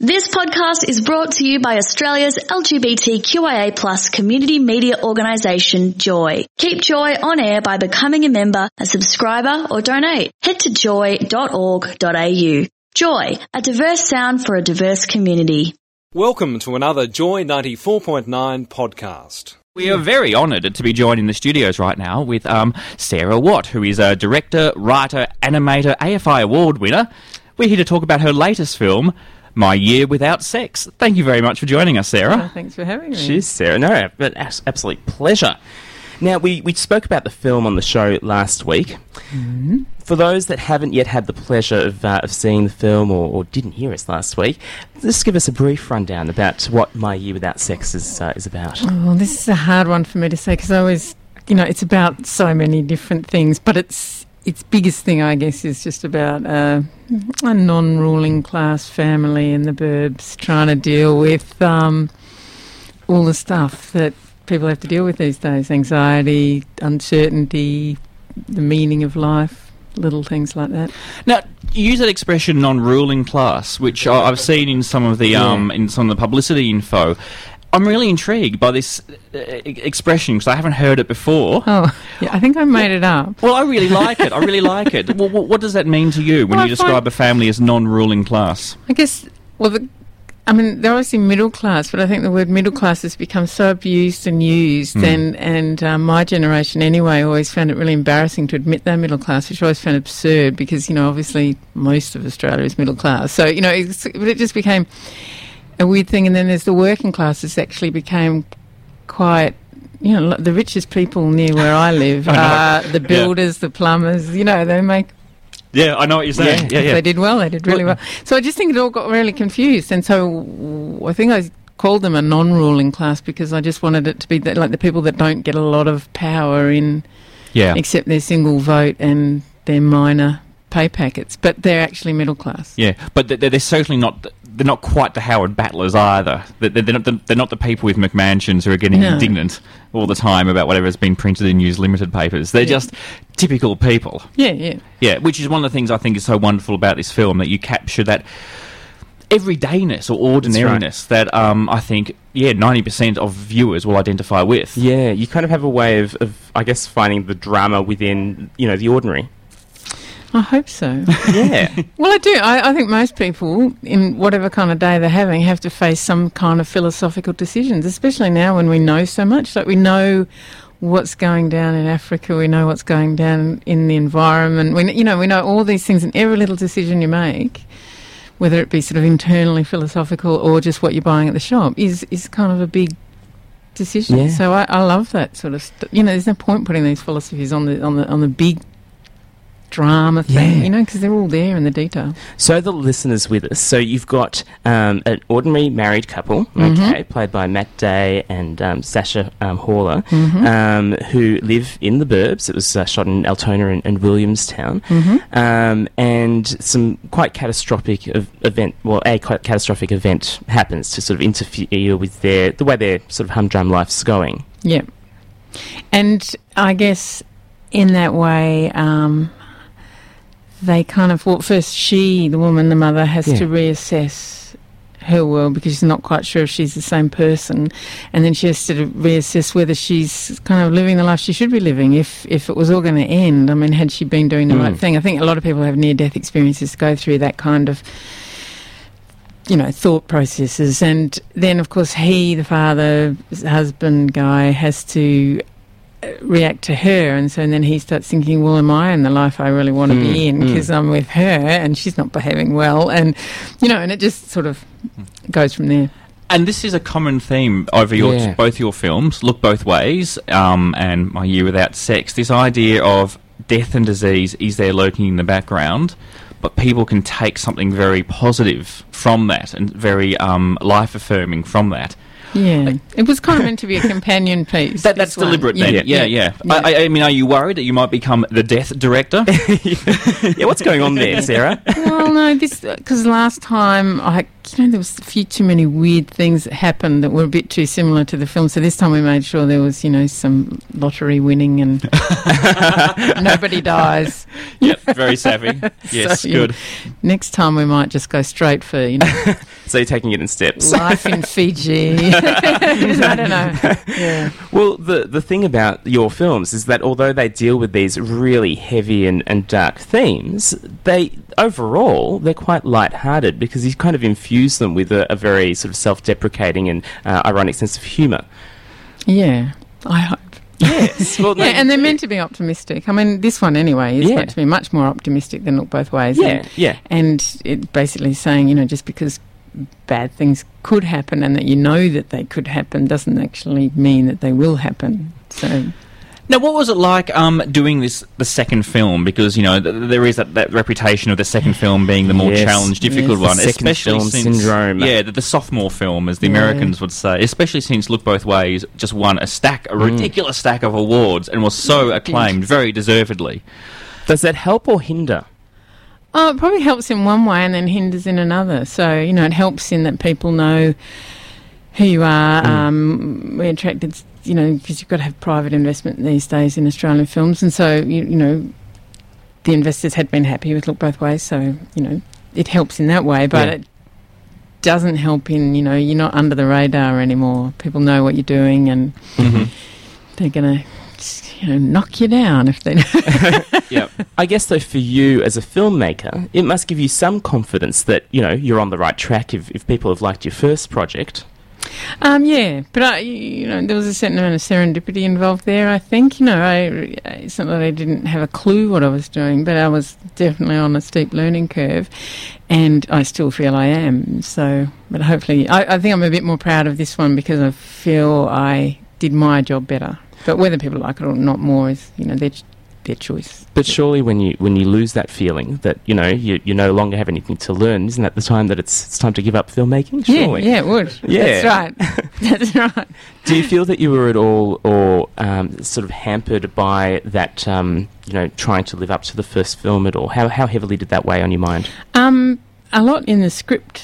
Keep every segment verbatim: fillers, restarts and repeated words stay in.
This podcast is brought to you by Australia's L G B T Q I A plus community media organisation, Joy. Keep Joy on air by becoming a member, a subscriber or donate. Head to joy dot org dot a u. Joy, a diverse sound for a diverse community. Welcome to another Joy ninety-four point nine podcast. We are very honoured to be joined in the studios right now with um, Sarah Watt, who is a director, writer, animator, A F I award winner. We're here to talk about her latest film, My Year Without Sex. Thank you very much for joining us, Sarah. Oh, thanks for having me. Cheers, Sarah. No, but absolute pleasure. Now, we, we spoke about the film on the show last week. Mm-hmm. For those that haven't yet had the pleasure of, uh, of seeing the film or, or didn't hear us last week, just give us a brief rundown about what My Year Without Sex is, uh, is about. Oh, well, this is a hard one for me to say because I always, you know, it's about so many different things, but it's its biggest thing, I guess, is just about uh, a non-ruling class family in the burbs trying to deal with um, all the stuff that people have to deal with these days: anxiety, uncertainty, the meaning of life, little things like that. Now, you use that expression "non-ruling class," which I- I've seen in some of the Yeah. um, in some of the publicity info. I'm really intrigued by this uh, e- expression because I haven't heard it before. Oh, yeah, I think I made it up. Well, I really like it. I really like it. Well, what, what does that mean to you when Well, you I describe find- a family as non-ruling class? I guess, well, the, I mean, they're obviously middle class, but I think the word middle class has become so abused and used, Mm. and, and uh, my generation anyway always found it really embarrassing to admit they're middle class, which I always found absurd because, you know, obviously most of Australia is middle class. So, you know, it's, but it just became a weird thing. And then there's the working classes actually became quite, you know, the richest people near where I live I know. are the builders, the plumbers, you know, they make Yeah, I know what you're saying. Yeah, yeah. they did well. They did really well. So I just think it all got really confused, and so w- I think I called them a non-ruling class because I just wanted it to be that, like the people that don't get a lot of power in, Yeah. except their single vote and their minor pay packets, but they're actually middle class. Yeah, but they're, they're certainly not. They're not quite the Howard Battlers either. They're, they're, not, the, they're not the people with McMansions who are getting No. indignant all the time about whatever has been printed in News Limited papers. They're Yeah. just typical people. Yeah, yeah. Yeah, which is one of the things I think is so wonderful about this film, that you capture that everydayness or ordinariness that um, I think, yeah, ninety percent of viewers will identify with. Yeah, you kind of have a way of, of, I guess, finding the drama within, you know, the ordinary. I hope so. Yeah. Well, I do. I, I think most people, in whatever kind of day they're having, have to face some kind of philosophical decisions, especially now when we know so much. Like, we know what's going down in Africa, we know what's going down in the environment. We, you know, we know all these things, and every little decision you make, whether it be sort of internally philosophical or just what you're buying at the shop, is, is kind of a big decision. Yeah. So I, I love that sort of stuff. You know, there's no point putting these philosophies on the on the on the big drama thing, Yeah. you know, because they're all there in the detail. So the listeners with us, so you've got um, an ordinary married couple, Mm-hmm. okay, played by Matt Day and um, Sasha um, Haller, Mm-hmm. um, who live in the burbs. It was uh, shot in Altona and, and Williamstown, Mm-hmm. um, and some quite catastrophic ev- event. Well, a quite catastrophic event happens to sort of interfere with their the way their sort of humdrum life's going. Yeah. And I guess in that way, um, they kind of, well, first she, the woman, the mother, has Yeah. to reassess her world because she's not quite sure if she's the same person, and then she has to reassess whether she's kind of living the life she should be living if if it was all going to end. I mean, had she been doing the Mm. right thing? I think a lot of people have near-death experiences, go through that kind of, you know, thought processes. And then, of course, he, the father, husband guy, has to uh, react to her, and so and then he starts thinking, well, am I in the life I really want to Mm, be in, mm. because I'm with her and she's not behaving well, and, you know, and it just sort of goes from there. And this is a common theme over your Yeah. both your films, Look Both Ways um, and My Year Without Sex. This idea of death and disease is there lurking in the background, but people can take something very positive from that and very um, life-affirming from that. Yeah, it was kind of meant to be a companion piece. That, that's this one. deliberate then. Yeah, yeah. yeah. Yeah. I, I mean, are you worried that you might become the death director? Yeah, what's going on there, Sarah? Well, no, this because last time I, you know, there was a few too many weird things that happened that were a bit too similar to the film. So this time we made sure there was, you know, some lottery winning and nobody dies. Yep, very savvy. Yes, So, you know, good. next time we might just go straight for, you know, So you're taking it in steps. Life in Fiji. I don't know. Yeah. Well, the, the thing about your films is that although they deal with these really heavy and, and dark themes, they overall, they're quite light-hearted because you kind of infuse them with a, a very sort of self-deprecating and uh, ironic sense of humour. Yeah, I hope. Yes. Well, yeah, no, and they're meant to be optimistic. I mean, this one anyway is Yeah. meant to be much more optimistic than Look Both Ways. Yeah, and, yeah. And it basically saying, you know, just because bad things could happen and that you know that they could happen doesn't actually mean that they will happen. So... Now, what was it like um, doing this, the second film? Because, you know, th- there is that, that reputation of the second film being the more Yes. challenged, difficult Yes. one. The second especially film since, syndrome. Yeah, the, the sophomore film, as the Yeah. Americans would say. Especially since Look Both Ways just won a stack, a Mm. ridiculous stack of awards and was so acclaimed, very deservedly. Does that help or hinder? Oh, it probably helps in one way and then hinders in another. So, you know, it helps in that people know who you are. Mm. Um, we're attracted, you know, because you've got to have private investment these days in Australian films. And so, you, you know, the investors had been happy with Look Both Ways. So, you know, it helps in that way. But Yeah. it doesn't help in, you know, you're not under the radar anymore. People know what you're doing and Mm-hmm. they're going to, you know, knock you down if they Yep. I guess, though, for you as a filmmaker, it must give you some confidence that, you know, you're on the right track if, if people have liked your first project. Um, yeah, but I, you know, there was a certain amount of serendipity involved there. I think, you know, I it's not that I didn't have a clue what I was doing, but I was definitely on a steep learning curve, and I still feel I am. So, but hopefully, I, I think I'm a bit more proud of this one because I feel I did my job better. But whether people like it or not more is, you know, their their choice. But surely when you when you lose that feeling that, you know, you, you no longer have anything to learn, isn't that the time that it's, it's time to give up filmmaking? Surely. Yeah, yeah, it would. Yeah. That's right. That's right. Do you feel that you were at all or um, sort of hampered by that, um, you know, trying to live up to the first film at all? How, how heavily did that weigh on your mind? Um, a lot in the script.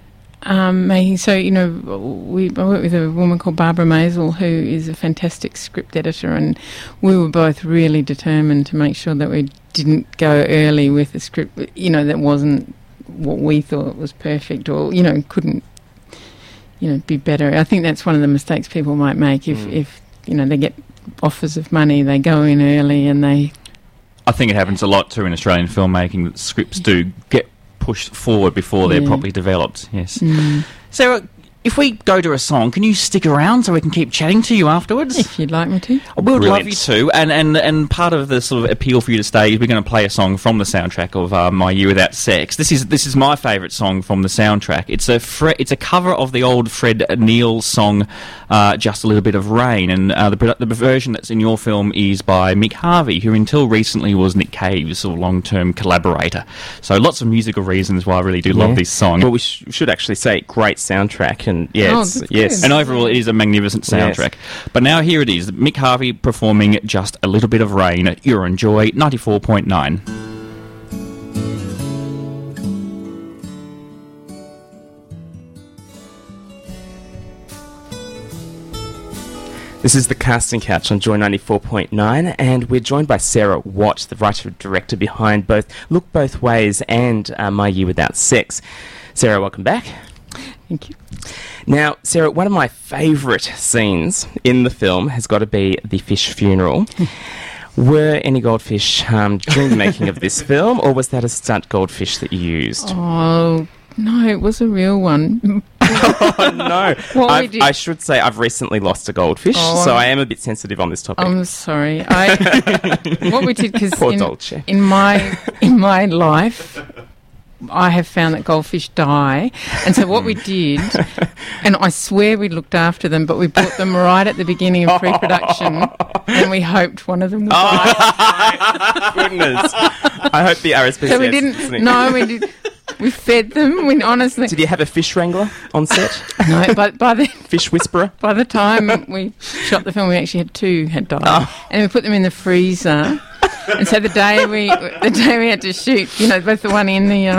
Um, making so you know we I work with a woman called Barbara Maisel who is a fantastic script editor, and we were both really determined to make sure that we didn't go early with a script, you know, that wasn't what we thought was perfect or, you know, couldn't, you know, be better. I think that's one of the mistakes people might make if, Mm. if you know, they get offers of money, they go in early and they I think it happens a lot too in Australian filmmaking that scripts do get pushed forward before they're Yeah. properly developed. Yes. mm, Sarah, if we go to a song, can you stick around so we can keep chatting to you afterwards? if you'd like me to. We would love Brilliant. you to, and, and, and part of the sort of appeal for you to stay is we're going to play a song from the soundtrack of uh, My Year Without Sex. This is this is my favourite song from the soundtrack. It's a Fre- it's a cover of the old Fred Neil song, uh, Just a Little Bit of Rain, and uh, the, produ- the version that's in your film is by Mick Harvey, who until recently was Nick Cave's sort of long-term collaborator. So lots of musical reasons why I really do Yeah. love this song. Well, we sh- should actually say great soundtrack, and yeah, Oh, it's, that's yes. good. And overall, it is a magnificent Yes. soundtrack. But now here it is, Mick Harvey performing Just a Little Bit of Rain at Your Enjoy ninety-four point nine. This is the Casting Couch on Joy ninety-four point nine, and we're joined by Sarah Watt, the writer-director behind both Look Both Ways and uh, My Year Without Sex. Sarah, welcome back. Thank you. Now, Sarah, one of my favourite scenes in the film has got to be the fish funeral. Were any goldfish harmed during the making of this film, or was that a stunt goldfish that you used? Oh, no, it was a real one. Oh, no. What we I've- did- I should say I've recently lost a goldfish, Oh, so I'm- I am a bit sensitive on this topic. I'm sorry. I what we did because Poor in, Dolce. in my in my life, I have found that goldfish die, and so what we did, and I swear we looked after them, but we bought them right at the beginning of pre-production, and we hoped one of them would die. Goodness. I hope the R S P C So we is didn't. listening. No, we did. We fed them. We honestly. Did you have a fish wrangler on set? No, but by the Fish whisperer? by the time we shot the film, we actually had two had died, Oh. and we put them in the freezer. And so the day we the day we had to shoot, you know, both the one in the uh,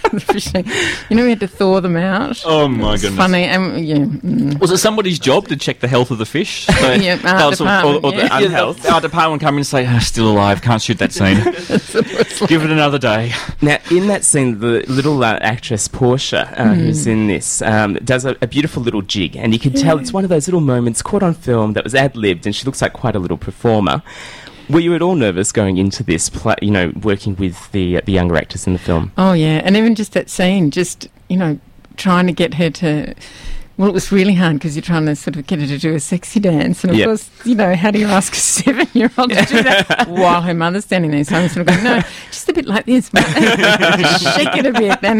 the fishing. You know, we had to thaw them out. Oh my It's goodness! funny. Um, yeah. Mm. Was it somebody's job to check the health of the fish? So Yeah, our that was sort of- department, or, or the yeah. unhealth. Our department come in and say, oh, "Still alive, can't shoot that scene. Give it another day." Now, in that scene, the little uh, actress Portia, uh, Mm. who's in this, um, does a, a beautiful little jig, and you can tell it's one of those little moments caught on film that was ad-libbed, and she looks like quite a little performer. Were you at all nervous going into this, pla you know, working with the uh, the younger actors in the film? Oh, yeah. And even just that scene, just, you know, trying to get her to... Well, it was really hard because you're trying to sort of get her to do a sexy dance. And, of Yep. course, you know, how do you ask a seven-year-old to do that while her mother's standing there? So I'm sort of going, no, just a bit like this. But just shake it a bit. And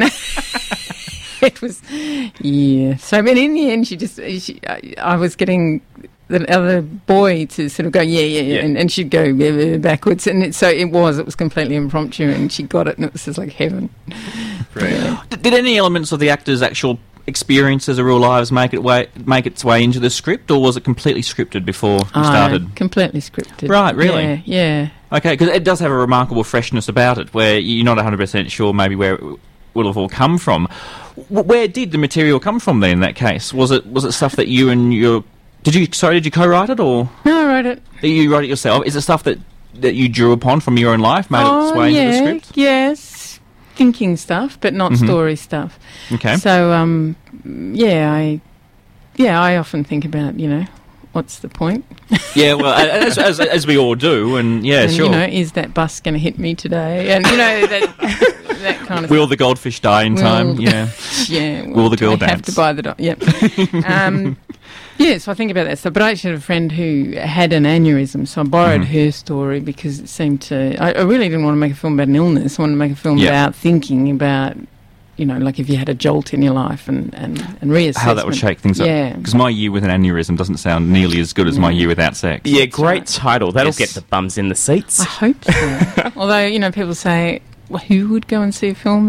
it was, yeah. So, but in the end, she just... She, I, I was getting... the other boy to sort of go, yeah, yeah, yeah, Yeah. And, and she'd go yeah, yeah, backwards. And it, so it was, it was completely impromptu, and she got it, and it was just like heaven. Brilliant. Did, did any elements of the actor's actual experiences of real lives make it way make its way into the script, or was it completely scripted before you Oh, started? completely scripted. Right, really? Yeah, yeah. Okay, because it does have a remarkable freshness about it, where you're not one hundred percent sure maybe where it will have all come from. W- where did the material come from then? In that case, was it was it stuff that you and your did you sorry did you co-write it, or No, I wrote it. did you write it yourself? Is it stuff that that you drew upon from your own life, made oh, its way yeah, into the script? yes. Thinking stuff, but not Mhm. story stuff. Okay. So, um, yeah, I, yeah, I often think about, you know, what's the point? Yeah, well, as, as, as we all do, and yeah, and, sure. you know, is that bus going to hit me today? And, you know, that, that kind of Will the goldfish die in Will- time? Yeah. Yeah. Will the do girl I have dance? to buy the dog? Yep. um, yeah, so I think about that stuff. But I actually had a friend who had an aneurysm, so I borrowed Mhm. her story because it seemed to... I, I really didn't want to make a film about an illness. I wanted to make a film Yeah. about thinking about, you know, like if you had a jolt in your life and, and, and reassessment. How that would shake things up. Yeah. Because My Year with an Aneurysm doesn't sound nearly as good as My No. Year Without Sex. Yeah, That's great right. title. That'll Yes. get the bums in the seats. I hope so. Although, you know, people say, well, who would go and see a film?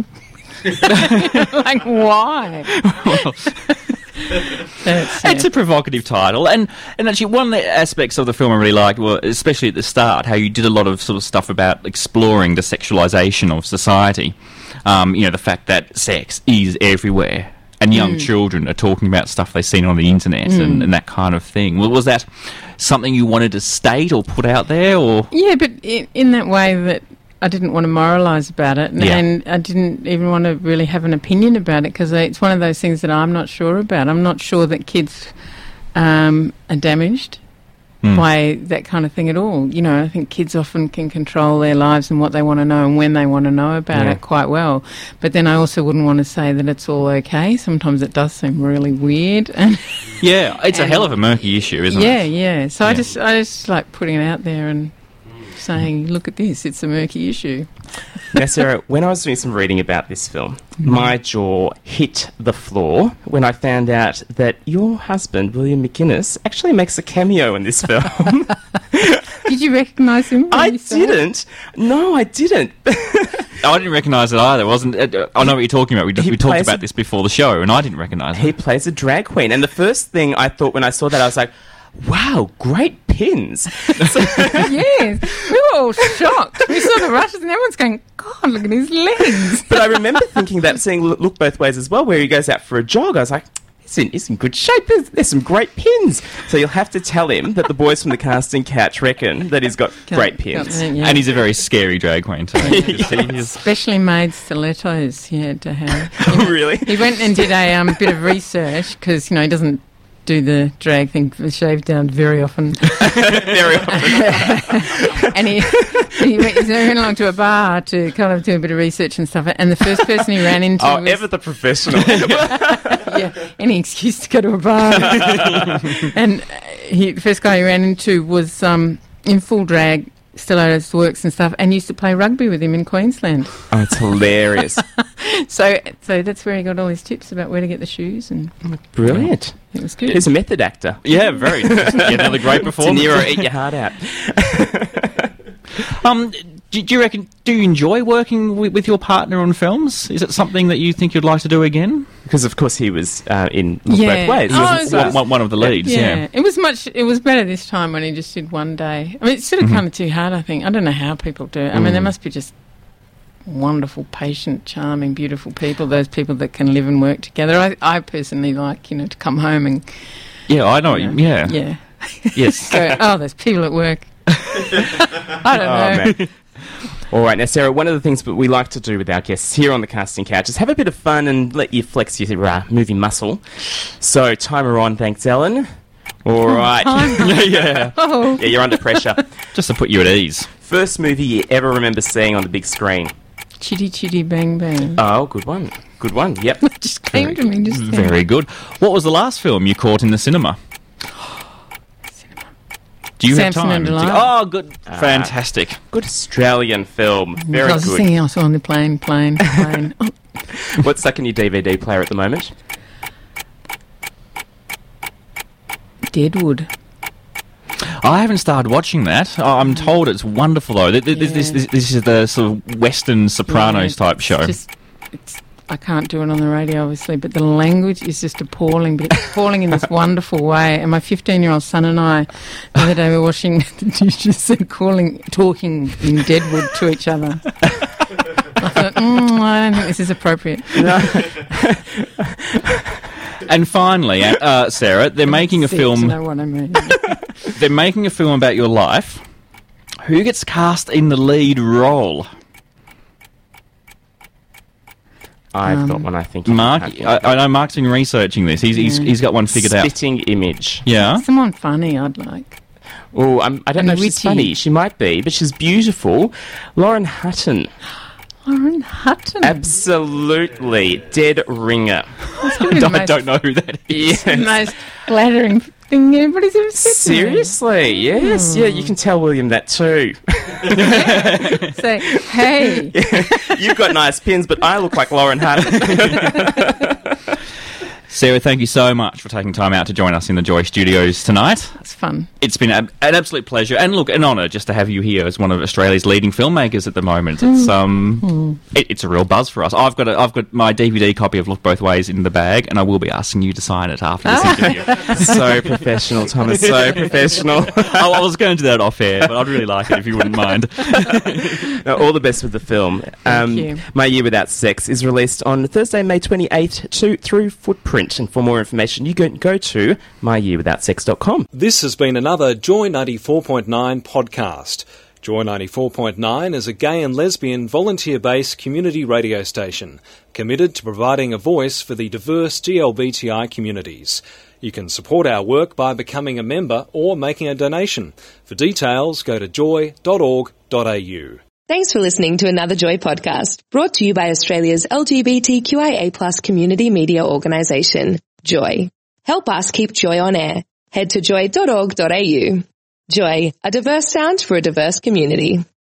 Like, why? That's, yeah. It's a provocative title, and and actually one of the aspects of the film I really liked, well, especially at the start, how you did a lot of sort of stuff about exploring the sexualization of society. Um, you know, the fact that sex is everywhere, and young Mm. children are talking about stuff they've seen on the internet and, and that kind of thing. Well, was that something you wanted to state or put out there, or Yeah, but in, in that way that I didn't want to moralise about it, and, Yeah. and I didn't even want to really have an opinion about it, because it's one of those things that I'm not sure about. I'm not sure that kids um, are damaged Hmm. by that kind of thing at all. You know, I think kids often can control their lives and what they want to know and when they want to know about Yeah. it quite well. But then I also wouldn't want to say that it's all okay. Sometimes it does seem really weird. And yeah, it's a And- hell of a murky issue, isn't yeah, it? yeah. So I Yeah. just, I just like putting it out there and saying, look at this, it's a murky issue. Now, Sarah, when I was doing some reading about this film, Mm-hmm. my jaw hit the floor when I found out that your husband, William McInnes, actually makes a cameo in this film. Did you recognise him? when I you saw it? didn't. No, I didn't. I didn't recognise it either. It wasn't uh, I know what you're talking about. We, He we talked plays about a- this before the show, and I didn't recognise He it. plays a drag queen. And the first thing I thought when I saw that, I was like, wow, great pins. So- Yes, we were all shocked. We saw the rushes and everyone's going, God, look at his legs. but I remember thinking that, seeing Look Look Both Ways as well, where he goes out for a jog. I was like, he's in, he's in good shape. There's, there's some great pins. So you'll have to tell him that the boys from the casting couch reckon that he's got great pins. Yeah. And he's a very scary drag queen too. He's- he's- Specially made stilettos he had to have. Really? He went and did a um, bit of research because, you know, he doesn't do the drag thing, the shave down very often. Very often. And he, he, went, he went along to a bar to kind of do a bit of research and stuff. And the first person he ran into Oh, was... ever the professional. yeah, any excuse to go to a bar. And uh, he, the first guy he ran into was um, in full drag, stilettos, works and stuff, and used to play rugby with him in Queensland. Oh, it's hilarious. So, so that's where he got all his tips about where to get the shoes, and Brilliant. it was good. He's a method actor. yeah, very. Yeah, another great De performance. Niro, eat your heart out. Um, do, do you reckon? Do you enjoy working with, with your partner on films? Is it something that you think you'd like to do again? Because, of course, he was uh, in Look Yeah. Both Ways. Oh, wasn't so he? One, one- one of the leads. yeah. Yeah. it was much. It was better this time when he just did one day. I mean, it's sort of Mhm. kind of too hard. I think I don't know how people do it. I mean, there Mm. must be just wonderful, patient, charming, beautiful people, those people that can live and work together. I, I personally like, you know, to come home and... Yeah, I know, you know, yeah. Yeah. Yes. Go, oh, there's people at work. I don't Oh, know. man. All right, now, Sarah, one of the things that we like to do with our guests here on the Casting Couch is have a bit of fun and let you flex your uh, movie muscle. So, timer on, thanks, Ellen. All right. yeah, yeah. Oh, Yeah, you're under pressure. Just to put you at ease. First movie you ever remember seeing on the big screen? chitty chitty bang bang. Oh, good one. Good one, yep. It just came to me just then. Very good. What was the last film you caught in the cinema? Do you Samson have time? and Delilah. Oh, good. Fantastic. Good Australian film. Very I was good. thinking also on the plane, plane, plane. Oh, What's stuck in your D V D player at the moment? Deadwood. I haven't started watching that. Oh, I'm told it's wonderful, though. Th- th- This, this, this, this is the sort of Western Sopranos Yeah, type show. It's just, it's, I can't do it on the radio, obviously, but the language is just appalling, but it's appalling in this wonderful way. And my fifteen-year-old son and I, the other day, we were watching the dishes and calling, talking in Deadwood to each other. I thought, mm, I don't think this is appropriate. And finally, uh, Sarah, they're making a See, You film. know what I mean? They're making a film about your life. Who gets cast in the lead role? I've Um, got one, I think. you Mark, can think I, of. I know Mark's been researching this. He's he's, he's got one figured out. Spitting Image. Yeah. Someone funny, I'd like. Oh, I'm, I don't And know if she's witty. funny. She might be, but she's beautiful. Lauren Hutton. Lauren Hutton. Absolutely. Dead ringer. That's gonna be the I most- don't know who that is. the most flattering thing anybody's ever said to me. Seriously? Yes. Yeah, you can tell William that too. Say, hey. You've got nice pins, but I look like Lauren Hutton. Sarah, thank you so much for taking time out to join us in the Joy Studios tonight. It's fun. It's been a, an absolute pleasure, and look, an honour just to have you here as one of Australia's leading filmmakers at the moment. It's um, it, it's a real buzz for us. I've got a, I've got my D V D copy of Look Both Ways in the bag, and I will be asking you to sign it after this interview. So professional, Thomas. So professional. I, I was going to do that off air, but I'd really like it if you wouldn't mind. No, all the best with the film. Um, you. My Year Without Sex is released on Thursday, May twenty-eighth to, through Footprint. And for more information, you can go to my year without sex dot com. This has been another Joy ninety-four point nine podcast. Joy ninety-four point nine is a gay and lesbian volunteer-based community radio station committed to providing a voice for the diverse G L B T I communities. You can support our work by becoming a member or making a donation. For details, go to joy dot org dot a u. Thanks for listening to another Joy podcast, brought to you by Australia's L G B T Q I A plus community media organisation, Joy. Help us keep Joy on air. Head to joy dot org dot a u. Joy, a diverse sound for a diverse community.